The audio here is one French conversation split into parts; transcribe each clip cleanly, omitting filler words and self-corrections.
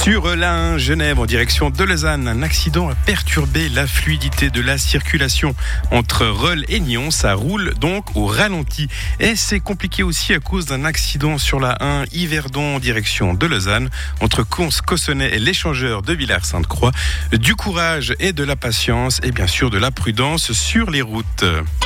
Sur l'A1 Genève en direction de Lausanne, un accident a perturbé la fluidité de la circulation entre Reul et Nyon. Ça roule donc au ralenti. Et c'est compliqué aussi à cause d'un accident sur l'A1 Yverdon en direction de Lausanne entre Cossonay et l'échangeur de Villars-Sainte-Croix. Du courage et de la patience et bien sûr de la prudence sur les routes.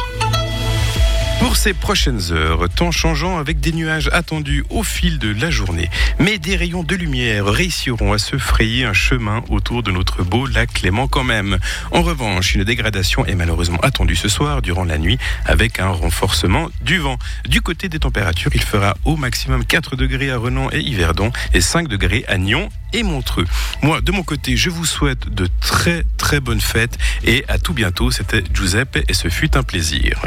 Pour ces prochaines heures, temps changeant avec des nuages attendus au fil de la journée. Mais des rayons de lumière réussiront à se frayer un chemin autour de notre beau lac Clément quand même. En revanche, une dégradation est malheureusement attendue ce soir durant la nuit avec un renforcement du vent. Du côté des températures, il fera au maximum 4 degrés à Renan et Yverdon et 5 degrés à Nyon et Montreux. Moi, de mon côté, je vous souhaite de très très bonnes fêtes et à tout bientôt. C'était Giuseppe et ce fut un plaisir.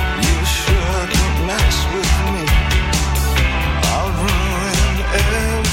Mess with me, I'll ruin everything.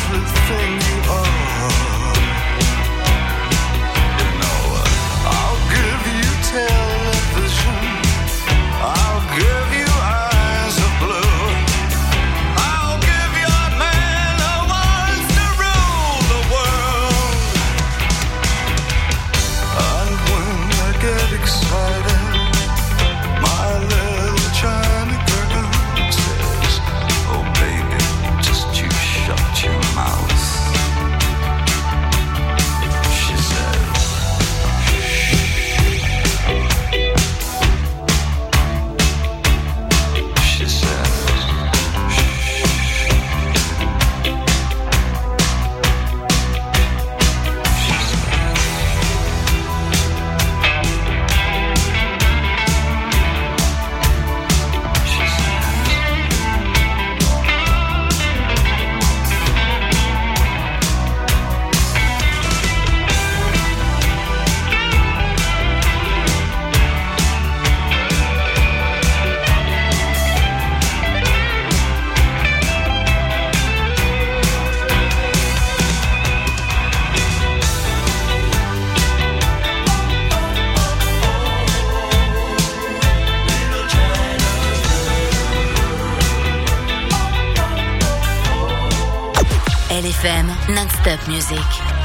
LFM, non-stop music.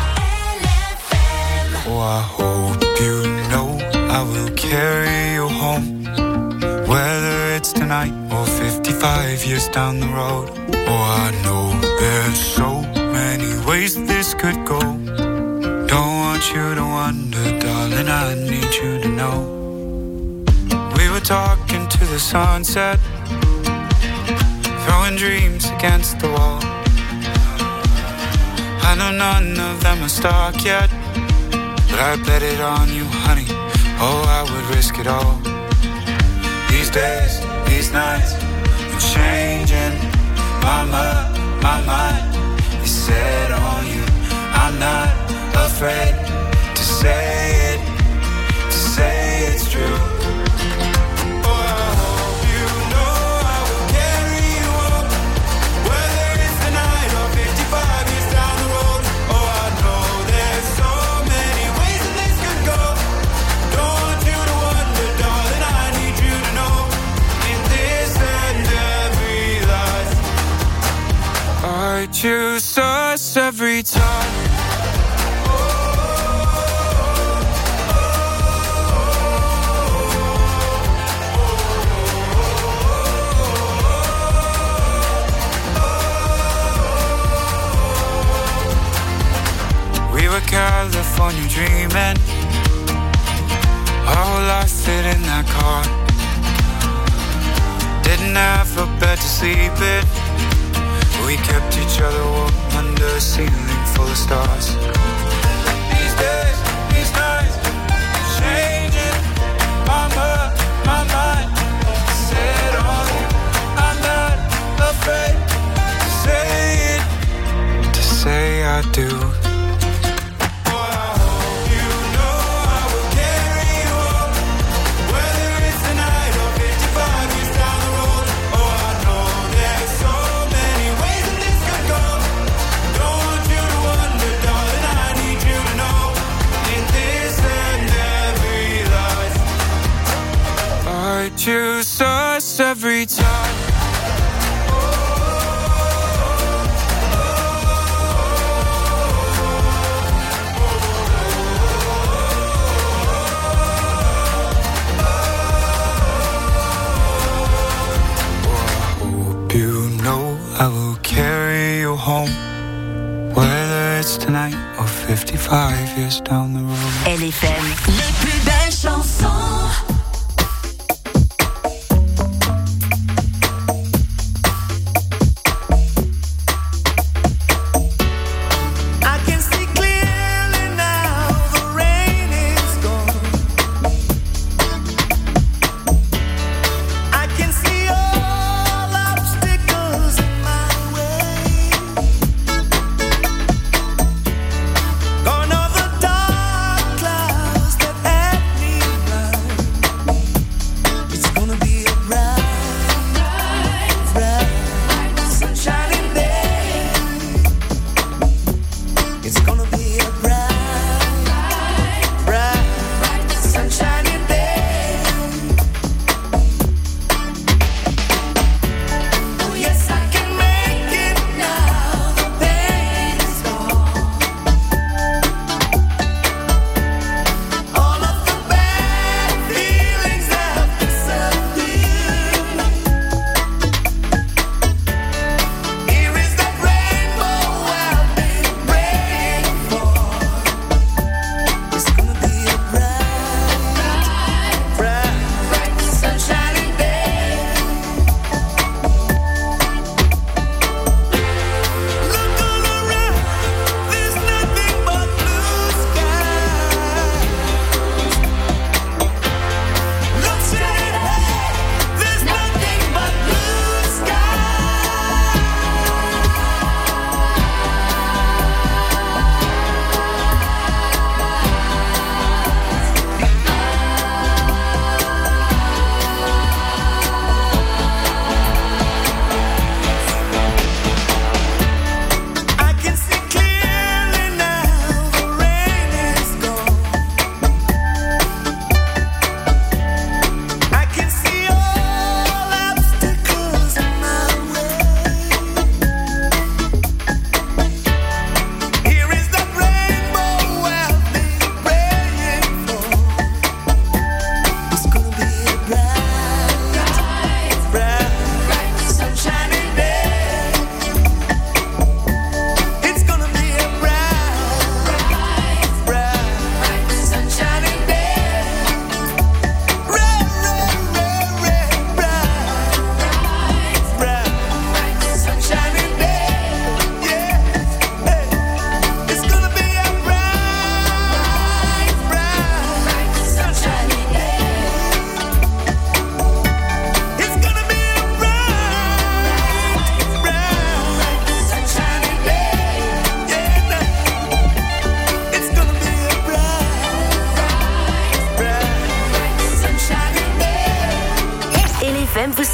Oh, I hope you know I will carry you home, whether it's tonight or 55 years down the road. Oh, I know there's so many ways this could go. Don't want you to wonder, darling, I need you to know. We were talking to the sunset, throwing dreams against the wall. I know none of them are stuck yet, but I bet it on you, honey. Oh, I would risk it all. These days, these nights, I'm changing my mind is set on you. I'm not afraid to say it's true. I choose us every time. We were California dreaming, our whole life fit in that car. Didn't have a bed to sleep in, we kept each other warm under a ceiling full of stars. These days, these nights, changing my mind, set on you. I'm not afraid to say it, to say I do. I choose us every time. You know I will carry you home, whether it's tonight or 55 years down the road. LFM, les plus belles chansons. Gone over dark clouds that had me blind.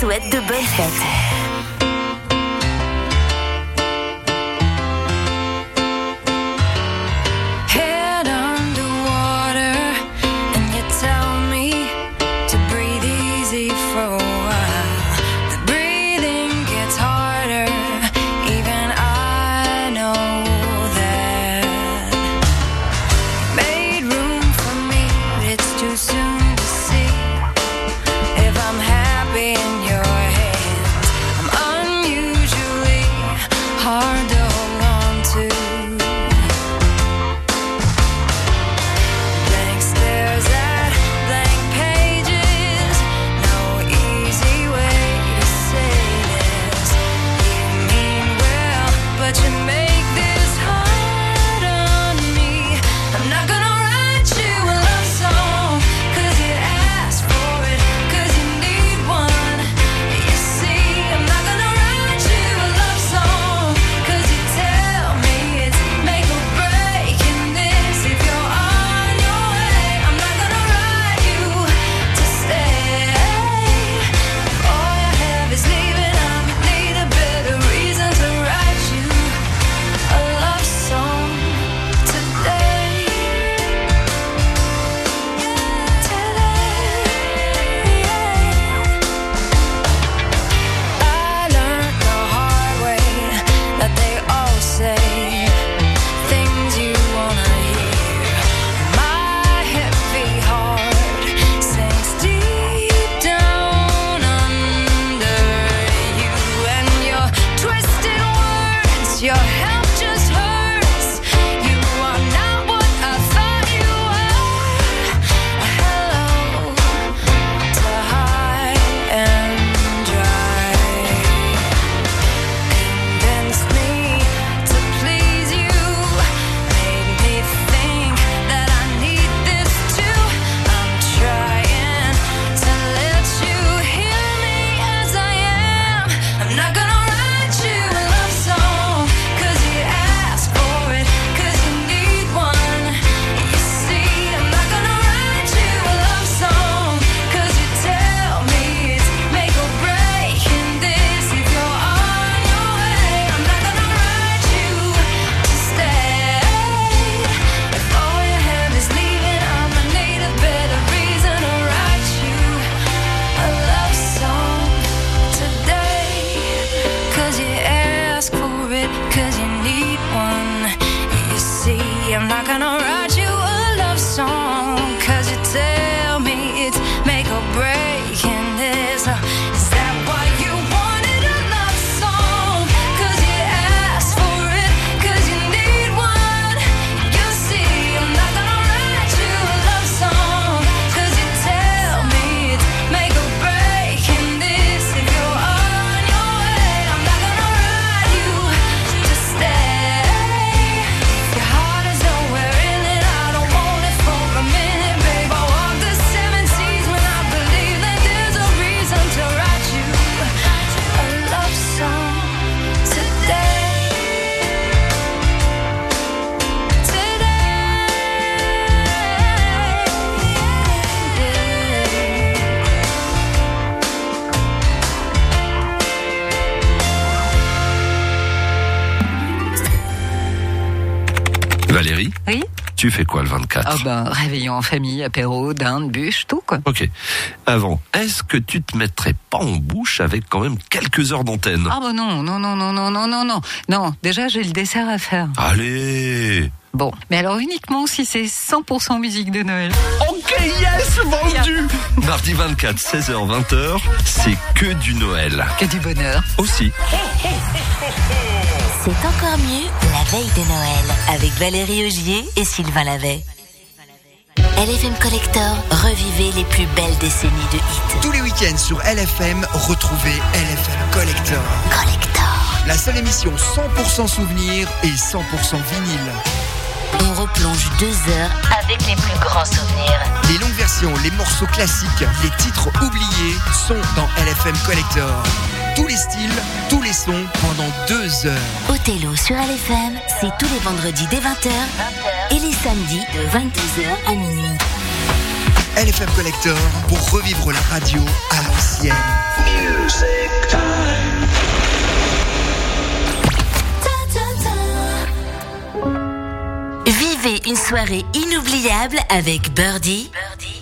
souhaite de bonnes fêtes. Valérie ? Oui ? Tu fais quoi le 24 ? Ah ben, réveillon en famille, apéro, dinde, bûche, tout quoi. Ok. Avant, est-ce que tu te mettrais pas en bouche avec quand même quelques heures d'antenne ? Ah ben non. Non, déjà j'ai le dessert à faire. Allez ! Bon, mais alors uniquement si c'est 100% musique de Noël. Ok, yes, vendu ! Mardi 24, 16h, 20h, c'est que du Noël. Que du bonheur. Aussi. C'est encore mieux la veille de Noël avec Valérie Augier et Sylvain Lavey. LFM Collector, revivez les plus belles décennies de hits. Tous les week-ends sur LFM, retrouvez LFM Collector. La seule émission 100% souvenir et 100% vinyle. On replonge 2 heures avec les plus grands souvenirs. Les longues versions, les morceaux classiques, les titres oubliés sont dans LFM Collector. Tous les styles, tous les sons pendant 2 heures. Othello sur LFM, c'est tous les vendredis dès 20h et les samedis de 22h à minuit. LFM Collector pour revivre la radio à l'ancienne. Vivez une soirée inoubliable avec Birdie,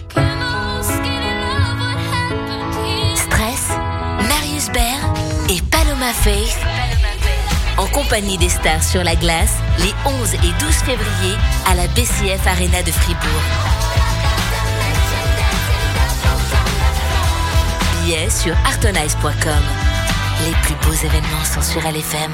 Stress, Marius Baer et Paloma Faith, en compagnie des stars sur la glace, les 11 et 12 février à la BCF Arena de Fribourg. Billets sur artonize.com. Les plus beaux événements sont sur LFM.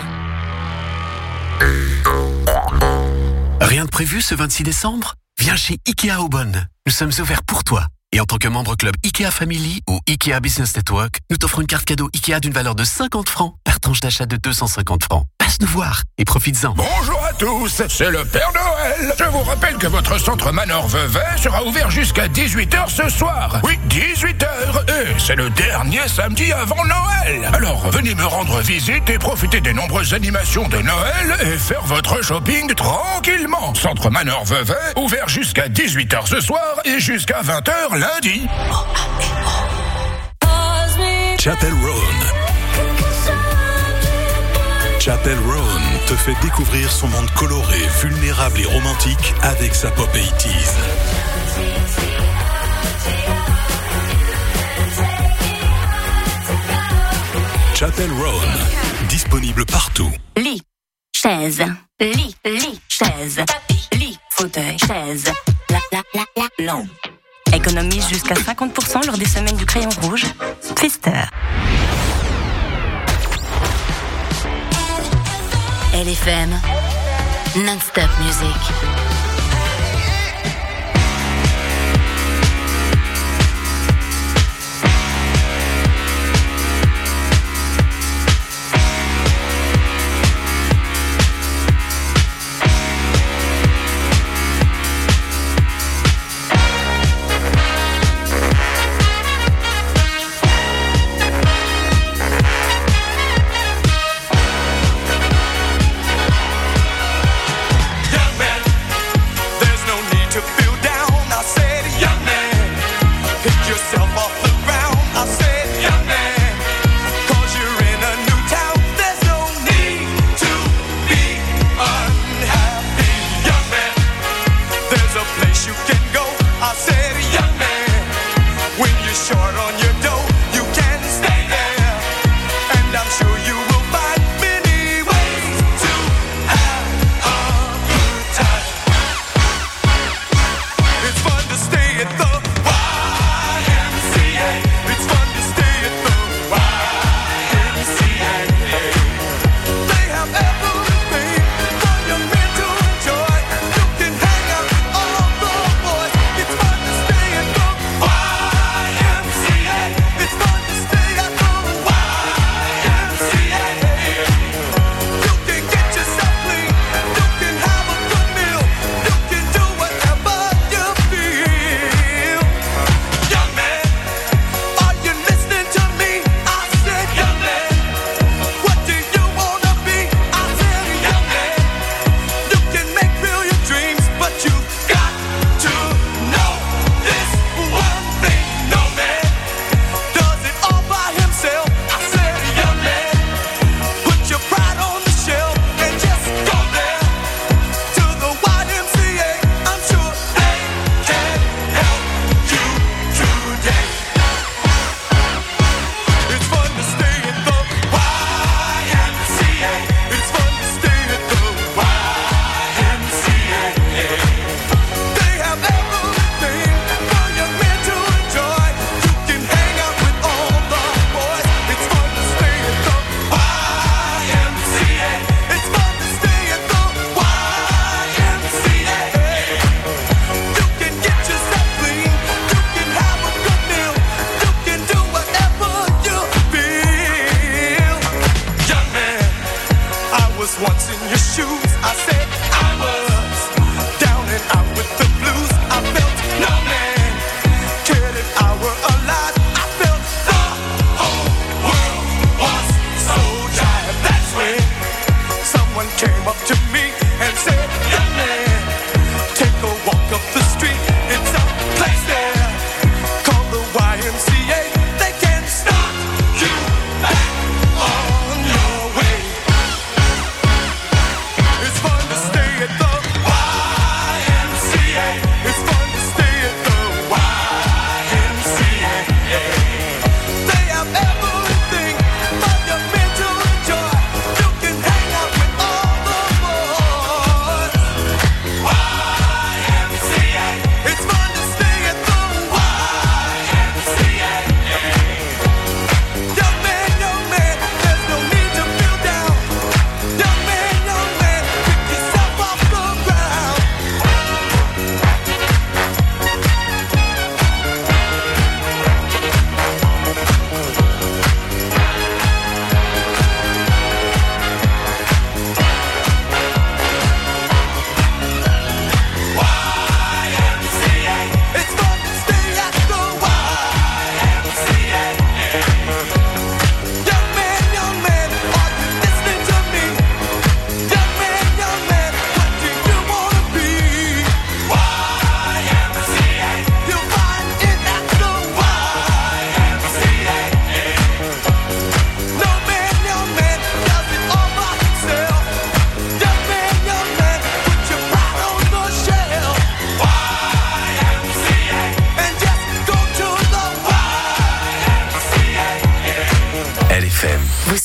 Rien de prévu ce 26 décembre ? Viens chez Ikea Aubonne. Nous sommes ouverts pour toi. Et en tant que membre club Ikea Family ou Ikea Business Network, nous t'offrons une carte cadeau Ikea d'une valeur de 50 francs par tranche d'achat de 250 francs. Passe nous voir et profites-en. Bonjour à tous, c'est le Père Noël. Je vous rappelle que votre centre Manor Vevey sera ouvert jusqu'à 18h ce soir. Oui, 18h. Et c'est le dernier samedi avant Noël. Alors venez me rendre visite et profitez des nombreuses animations de Noël et faire votre shopping tranquillement. Centre Manor Vevey, ouvert jusqu'à 18h ce soir et jusqu'à 20h lundi. Chapel Roan. Chapel Roan te fait découvrir son monde coloré, vulnérable et romantique avec sa pop 80s. Chapel Roan, disponible partout. Lit, chaise, lit, chaise, lit, fauteuil, chaise, non. Économise jusqu'à 50% lors des semaines du crayon rouge. Pfister. LFM, non-stop music.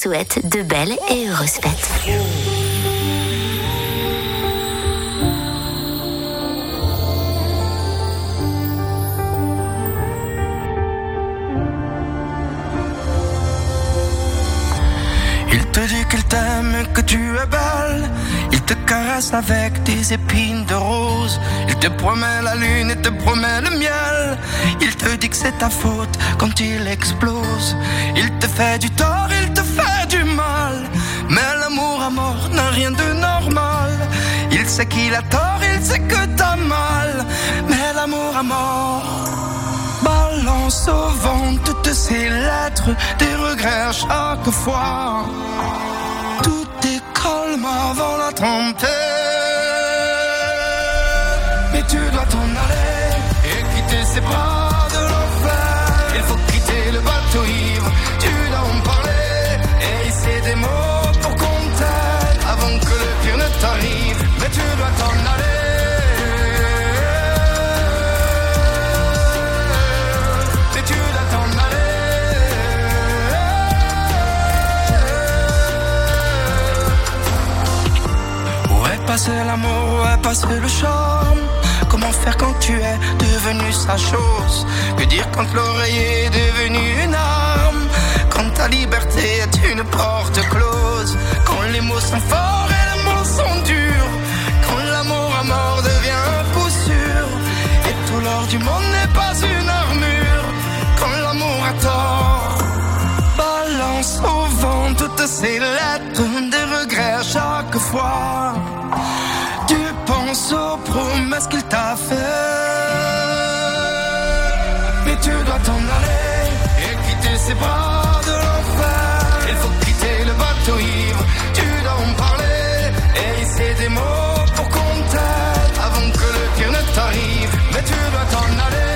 souhaite de belles et heureuses fêtes. Il te dit qu'il t'aime, que tu es belle. Il te caresse avec des épines de rose. Il te promet la lune et te promet le miel. Il te dit que c'est ta faute quand il explose. Il te fait du tort, il te fait du mal. Mais l'amour à mort n'a rien de normal. Il sait qu'il a tort, il sait que t'as mal. Mais l'amour à mort balance au vent toutes ces lettres, des regrets à chaque fois. Tout est calme avant la tempête. Mais tu dois t'en aller et quitter ses bras de l'enfer. Il faut quitter le bateau ivre, tu dois en parler et hisser des mots pour qu'on t'aide avant que le pire ne t'arrive. Mais tu dois t'en aller. Passer l'amour, ouais, passer le charme. Comment faire quand tu es devenu sa chose? Que dire quand l'oreiller est devenu une arme? Quand ta liberté est une porte close? Quand les mots sont forts et les mots sont durs? Quand l'amour à mort devient un coup sûr? Et tout l'or du monde n'est pas une armure? Quand l'amour a tort balance au vent toutes ces lettres, des regrets à chaque fois. Tu penses aux promesses qu'il t'a fait. Mais tu dois t'en aller et quitter ses bras de l'enfer. Il faut quitter le bateau ivre, tu dois en parler et hisser des mots pour qu'on t'aide avant que le pire ne t'arrive. Mais tu dois t'en aller.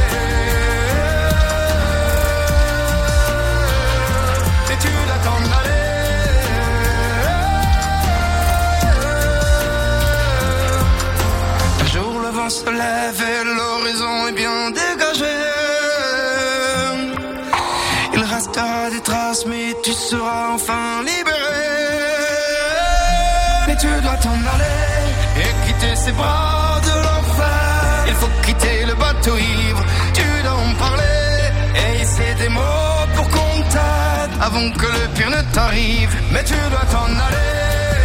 Mais tu dois t'en aller. Se lève et l'horizon est bien dégagé. Il restera des traces mais tu seras enfin libéré. Mais tu dois t'en aller et quitter ses bras de l'enfer. Il faut quitter le bateau ivre, tu dois en parler et hisser des mots pour qu'on t'aide avant que le pire ne t'arrive. Mais tu dois t'en aller.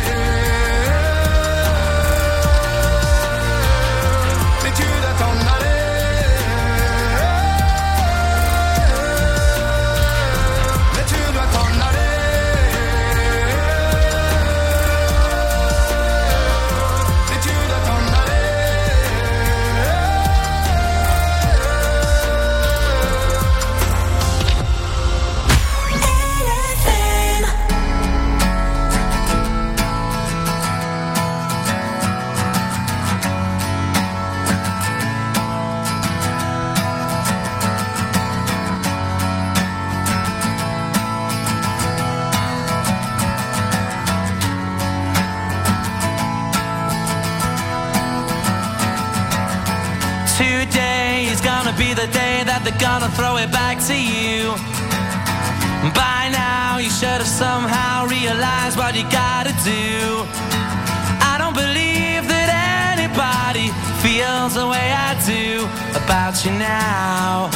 The day that they're gonna throw it back to you. By now you should have somehow realized what you gotta do. I don't believe that anybody feels the way I do about you now.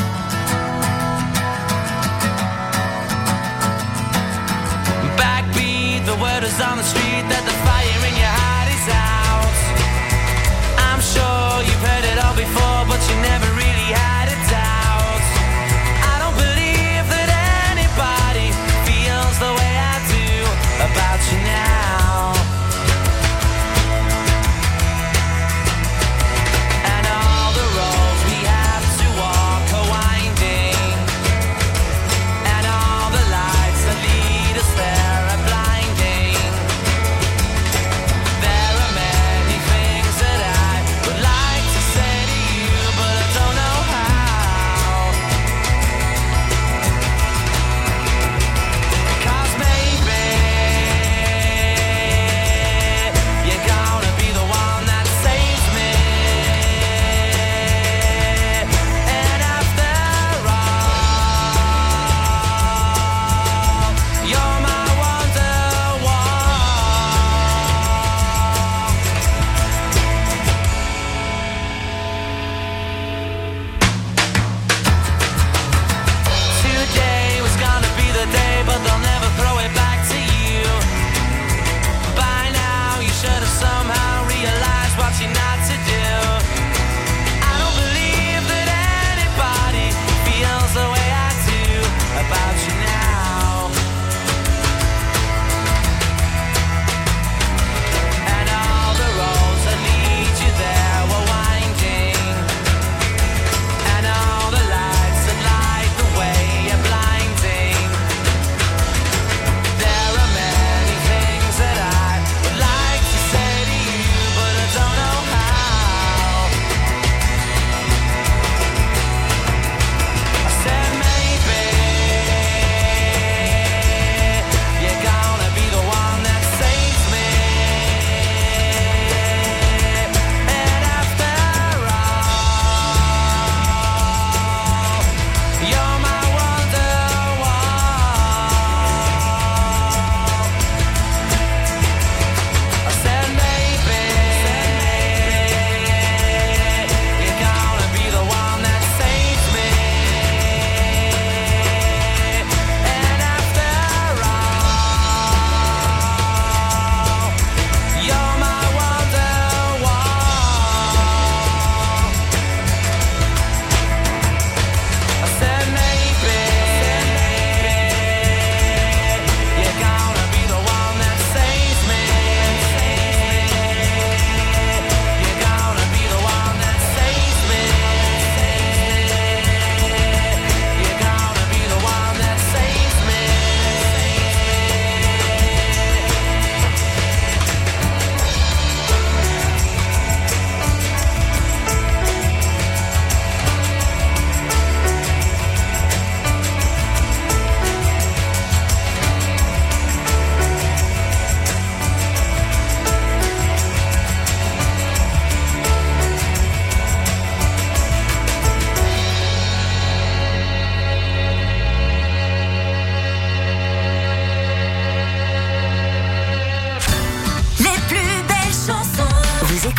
Backbeat, the word is on the street that the fire in your heart is out. I'm sure you've heard it all before, but you never really had. The way I do about you now. And all the roads we have to walk, oh, I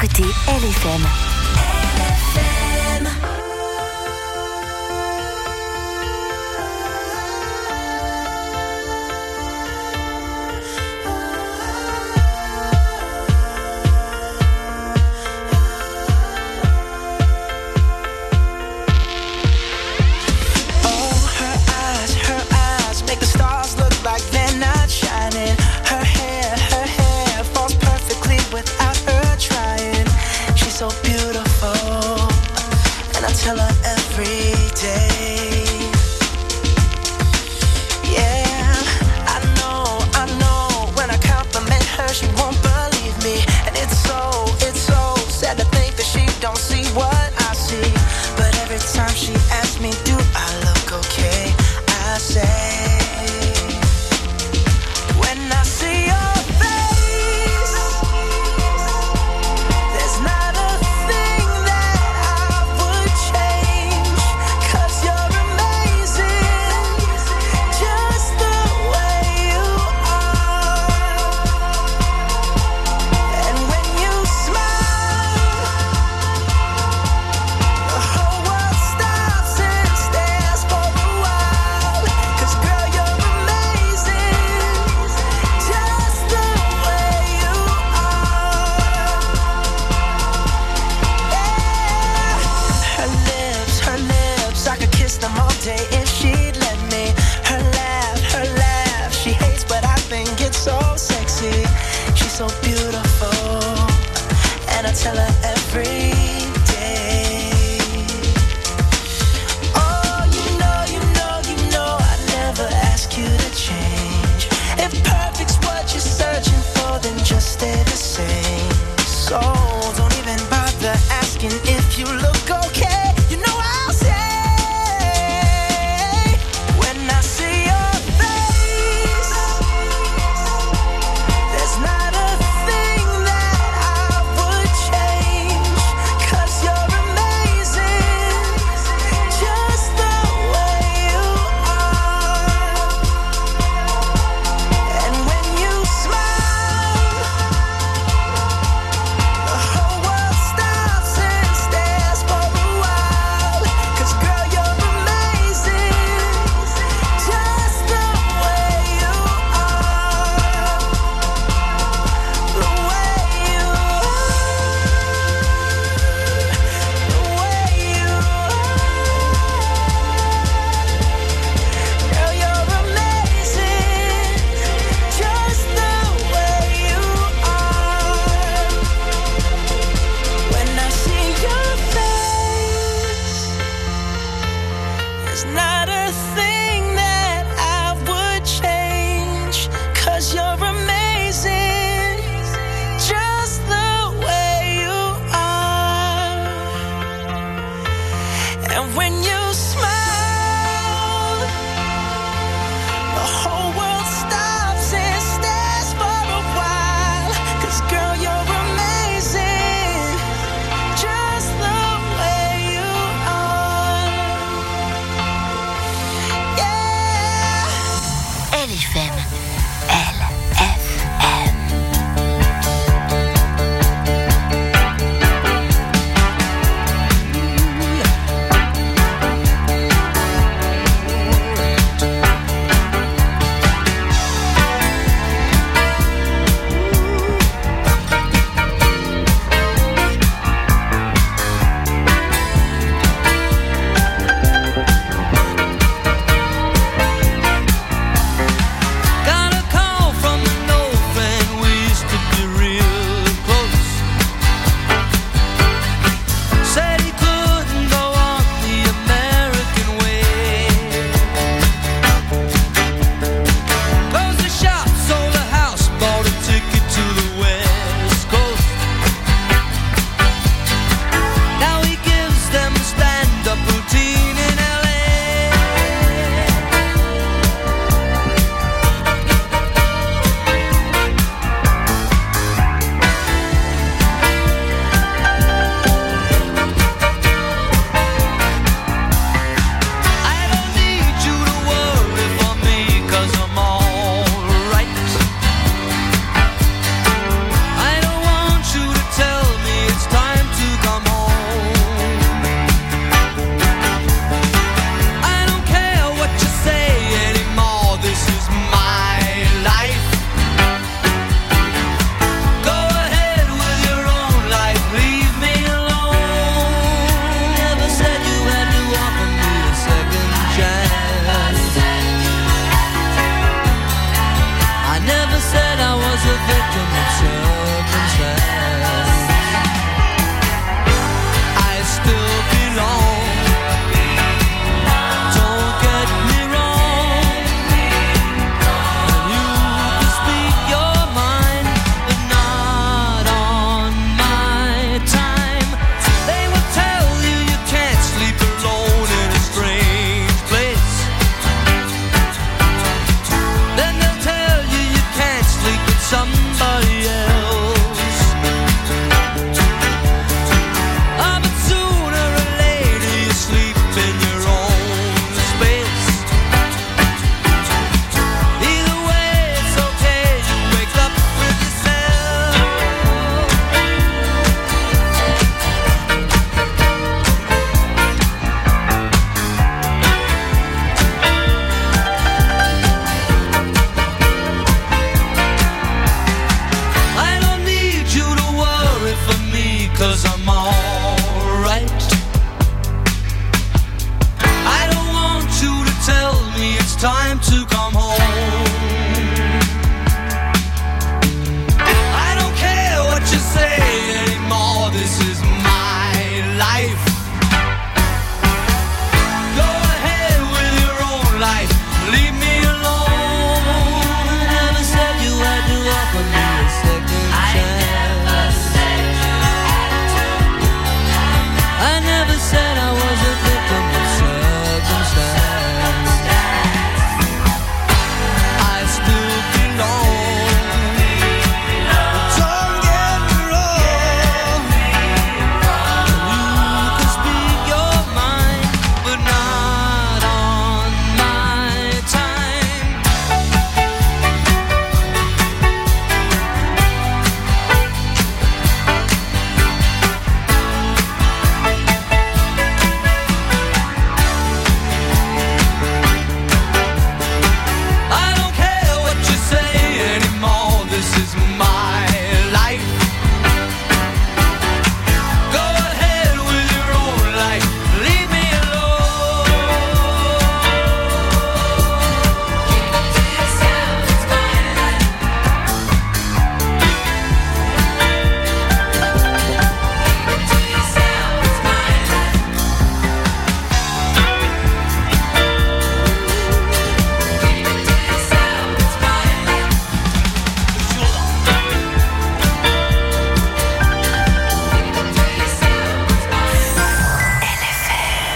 écoutez LFM. So beautiful.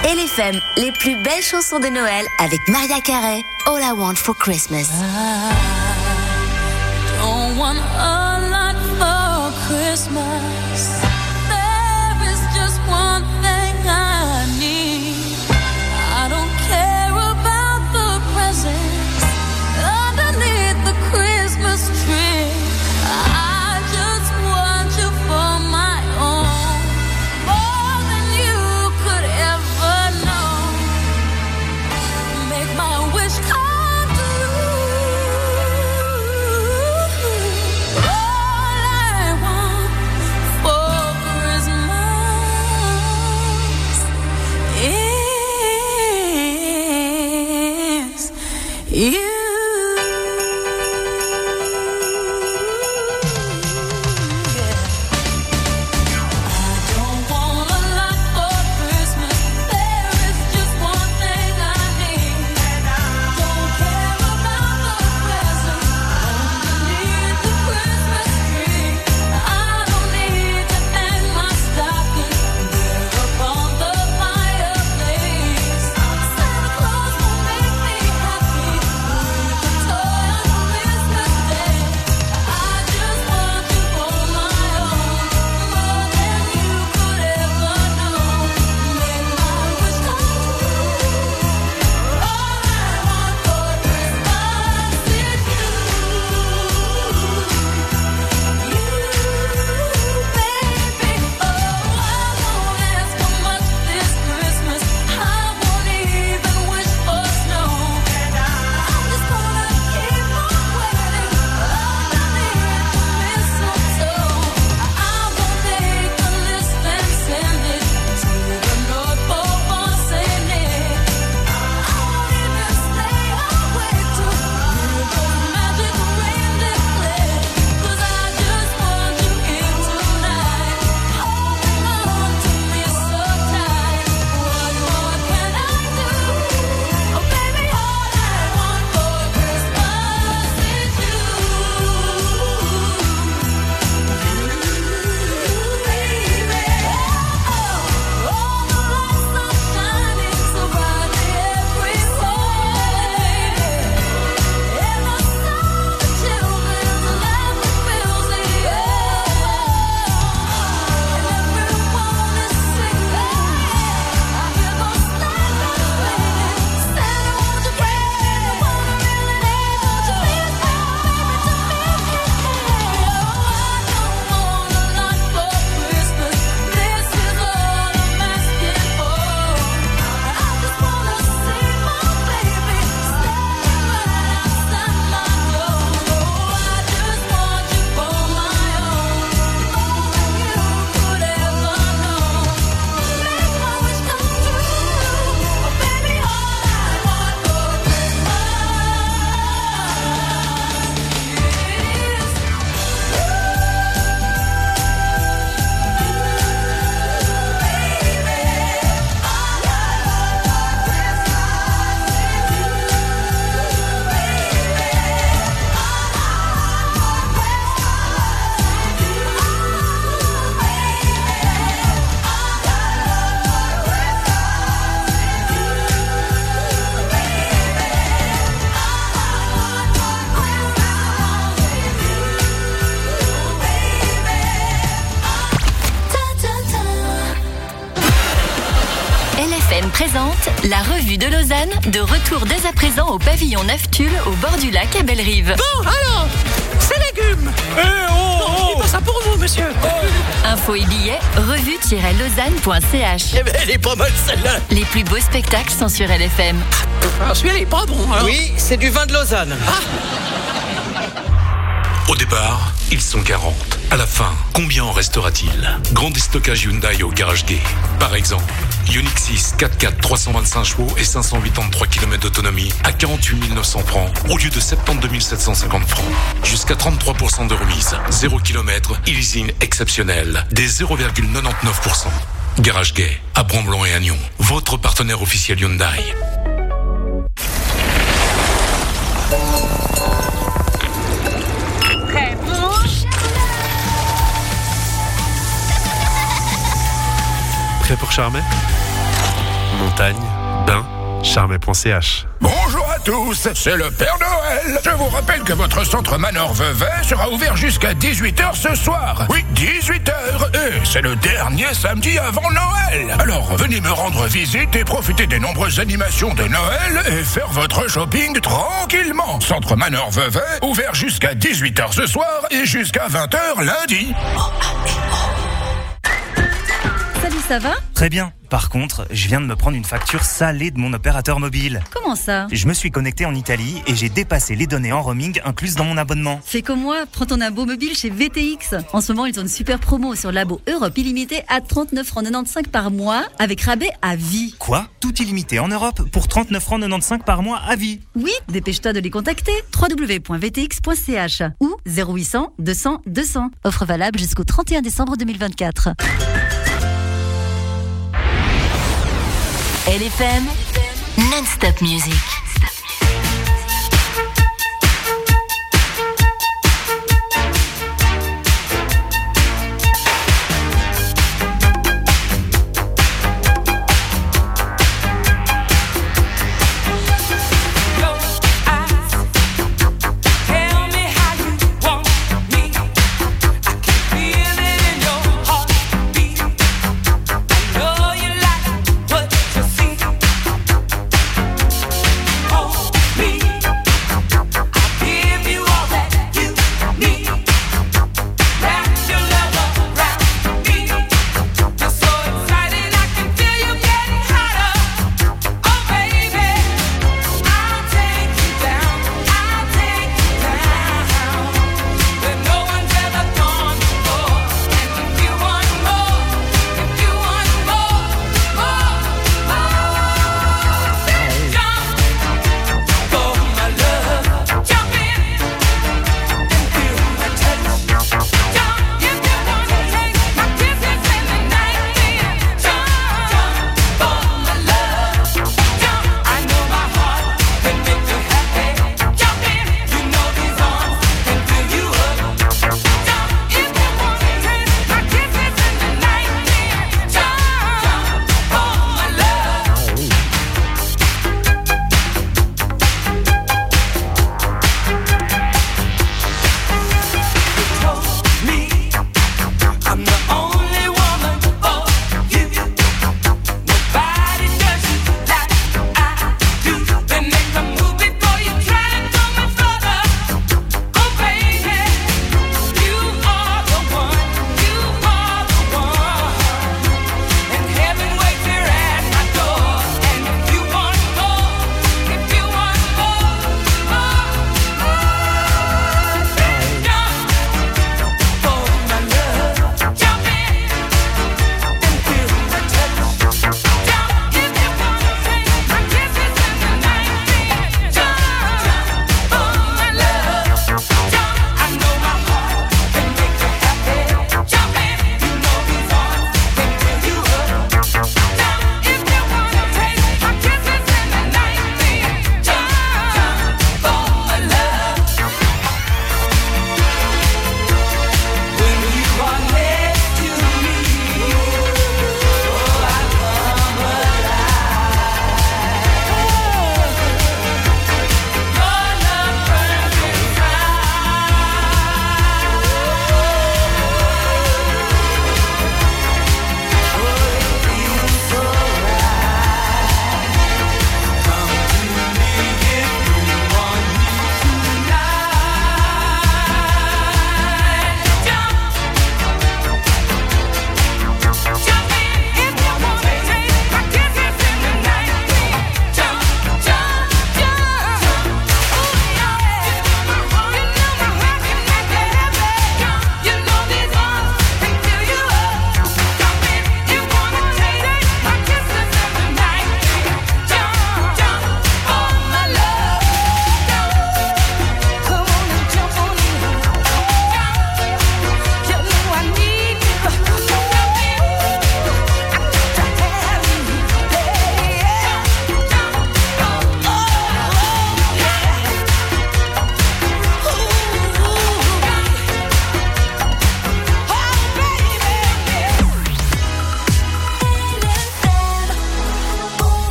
LFM, les plus belles chansons de Noël avec Maria Carey, All I Want for Christmas. I don't want a lot for Christmas. There is just one thing I need. I don't care about the presents underneath the Christmas tree. I just want you for my own, more than you could ever know. Make my wish come true. All I want for Christmas is you. présente la revue de Lausanne, de retour dès à présent au pavillon 9 Tulle, au bord du lac à Bellerive. Bon, alors, c'est légumes. Il passe ça pour vous, monsieur. Infos et billets, revue-lausanne.ch. Eh ben, elle est pas mal, celle-là. Les plus beaux spectacles sont sur LFM. Alors, celui-là, il est pas bon, alors. Oui, c'est du vin de Lausanne. Au départ, ils sont 40. À la fin, combien en restera-t-il? Grand déstockage Hyundai au Garage Gay. Par exemple, Ioniq 6 4x4 325 chevaux et 583 km d'autonomie à 48 900 francs au lieu de 72 750 francs. Jusqu'à 33% de remise, 0 km et leasing exceptionnel, des 0,99%. Garage Gay, à Bron-Blanc et à Nyon, votre partenaire officiel Hyundai. Prêt pour charmer? montagne, bain, charmet.ch. Bonjour à tous, c'est le Père Noël. Je vous rappelle que votre centre Manor Vevey sera ouvert jusqu'à 18h ce soir. Oui, 18h. Et c'est le dernier samedi avant Noël. Alors venez me rendre visite et profitez des nombreuses animations de Noël et faire votre shopping tranquillement. Centre Manor Vevey, ouvert jusqu'à 18h ce soir et jusqu'à 20h lundi. Salut, ça va ? Très bien. Par contre, je viens de me prendre une facture salée de mon opérateur mobile. Comment ça ? Je me suis connecté en Italie et j'ai dépassé les données en roaming incluses dans mon abonnement. Fais comme moi, prends ton abo mobile chez VTX. En ce moment, ils ont une super promo sur l'abo Europe illimité à 39,95 € par mois avec rabais à vie. Quoi ? Tout illimité en Europe pour 39,95 € par mois à vie ? Oui, dépêche-toi de les contacter. www.vtx.ch ou 0800 200 200. Offre valable jusqu'au 31 décembre 2024. LFM, non-stop music.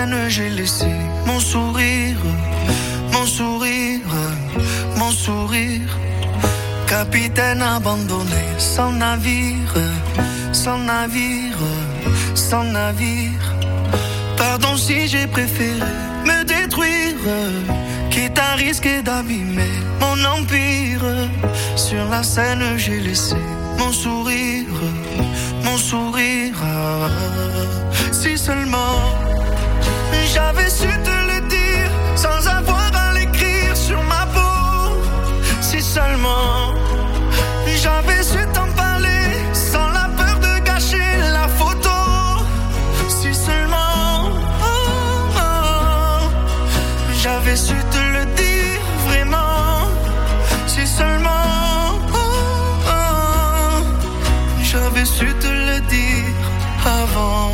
scène, j'ai laissé mon sourire, mon sourire, mon sourire. Capitaine abandonné, sans navire, sans navire, sans navire. Pardon si j'ai préféré me détruire, quitte à risquer d'abîmer mon empire. Sur la scène, j'ai laissé mon sourire, mon sourire. Si seulement j'avais su te le dire sans avoir à l'écrire sur ma peau. Si seulement j'avais su t'en parler sans la peur de gâcher la photo. Si seulement j'avais su te le dire vraiment. Si seulement j'avais su te le dire avant.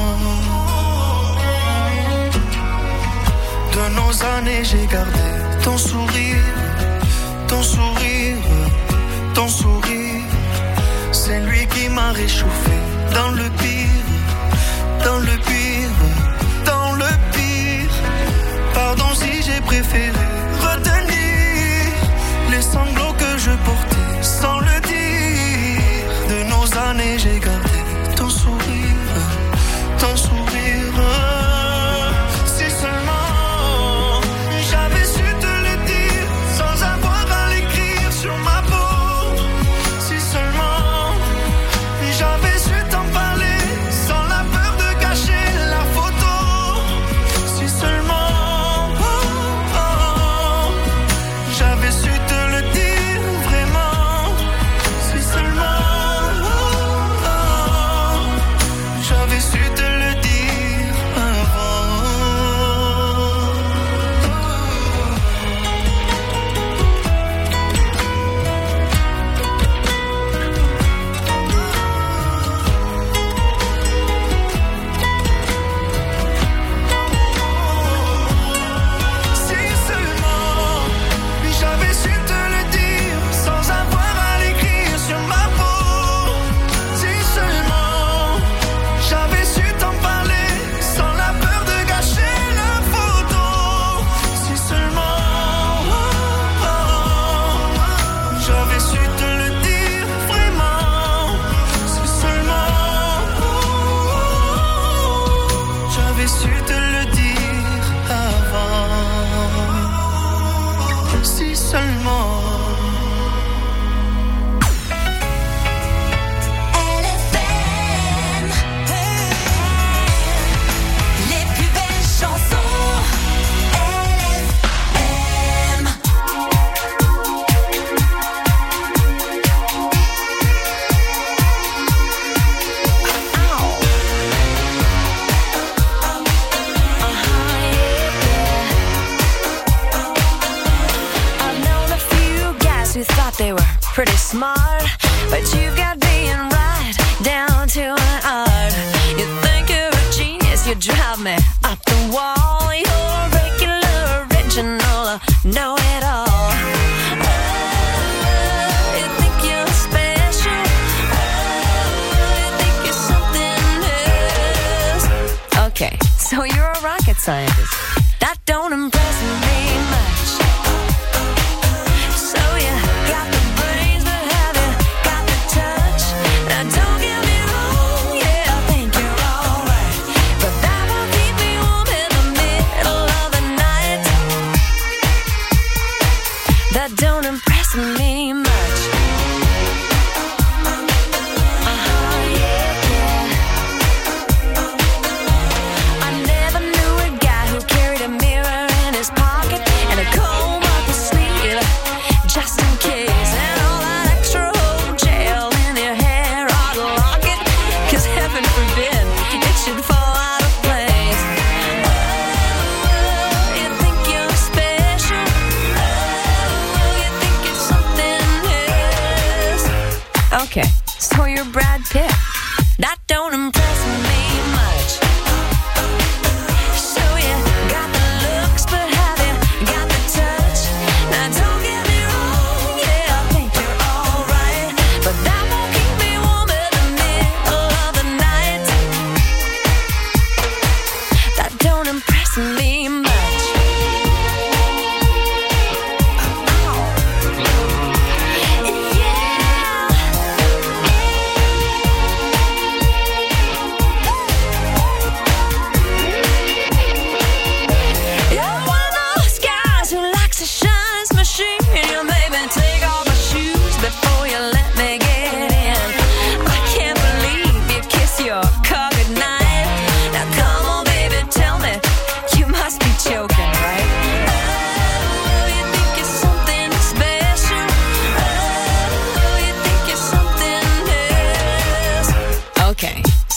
De nos années j'ai gardé ton sourire, ton sourire, ton sourire. C'est lui qui m'a réchauffé dans le pire, dans le pire, dans le pire. Pardon si j'ai préféré retenir les sanglots que je portais sans le dire. De nos années j'ai gardé ton sourire, ton sourire. Si seulement j'avais su te le dire sans avoir à l'écrire sur ma peau. Si seulement j'avais su t'en parler sans la peur de gâcher la photo. Si seulement j'avais su te le dire vraiment. Si seulement j'avais su te le dire avant. Si seulement j'avais su te le dire sans avoir à l'écrire sur ma peau. Si seulement j'avais su t'en parler sans la peur de gâcher la photo. Si seulement j'avais su te le dire vraiment. Si seulement j'avais su te le dire avant. Si seulement. Les plus belles chansons LFM. I've known a few guys who thought they were pretty smart, but you've got being right down to an art. You think you're a genius, you drive me up the wall. You're regular, original, know-it-all. You think you're special. You think you're something else. Okay, so you're a rocket scientist. That don't impress me much. So you got the brains, but have you got the touch? Now don't get me wrong, yeah, I think you're alright, but that won't keep me warm in the middle of the night. That don't impress me much. I never knew a guy who carried a mirror in his pocket and a comb up his sleeve, just in case. And all that extra old gel in your hair ought to lock it, 'cause heaven forbid it should fall out of place. Oh, you think you're special. Oh, you think you're something else. Okay, so you're Brad Pitt. That don't impress me much. So you got the looks, but have you got the touch? Now don't get me wrong, yeah, I think you're alright, but that won't keep me warm in the middle of the night. That don't impress me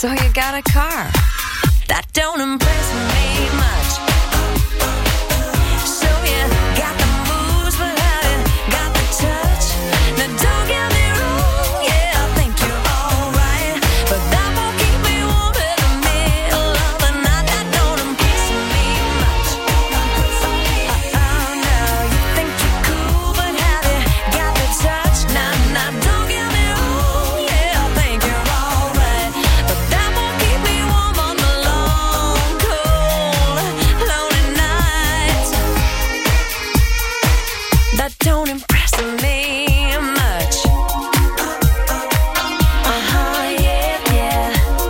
So you got a car. That don't impress me much. So you got the moves, but have you got the touch? Now don't get me wrong, yeah, I think you're alright, but that won't keep me warm in the middle of the night. That don't impress me much. Oh no, you think you're cool, but have you got the touch? Now don't get me wrong, yeah, I think you're alright, but that won't keep me warm on the long, cold, lonely nights. That don't impress me much. Yeah, yeah.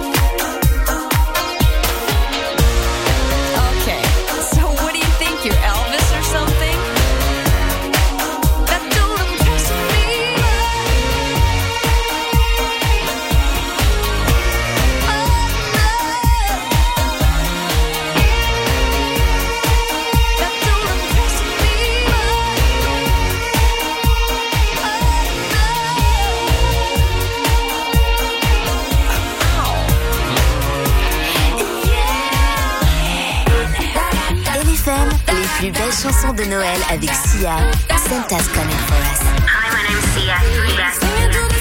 Okay, so what do you think, you're Elvis or something? That don't impress me. That don't impress LFM, les plus belles chansons de Noël avec Sia. Santa's Coming for Us. Hi, my name's Sia.